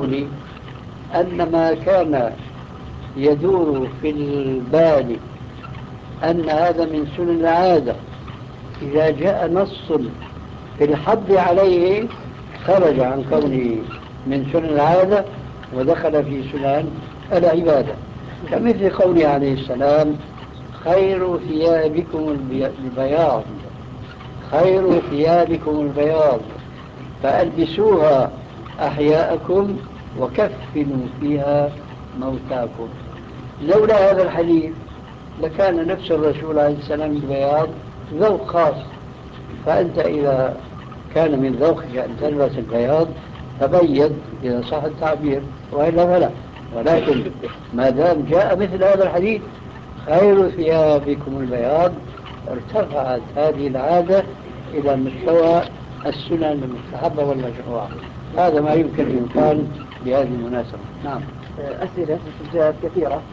قولي أن ما كان يدور في البال أن هذا من سنن العادة إذا جاء نص في الحد عليه خرج عن كونه من سنن العادة ودخل في سنن العبادة، كمثل قوله عليه السلام: خير ثيابكم البياض، خير ثيابكم البياض فألبسوها أحياءكم وكفنوا فيها موتاكم. لولا هذا الحديث لكان نفس الرسول عليه السلام البياض ذوق خاص، فأنت إذا كان من ذوقك أن تلبس البياض تبيض إذا صح التعبير، وإلا فلا. ولكن ما دام جاء مثل هذا الحديث خير ثيابكم البياض ارتفعت هذه العادة إلى مستوى السنن المستحبة والمشروعة. هذا ما يمكن أن يقال بهذه المناسبة. نعم. أسئلة جاءت كثيرة.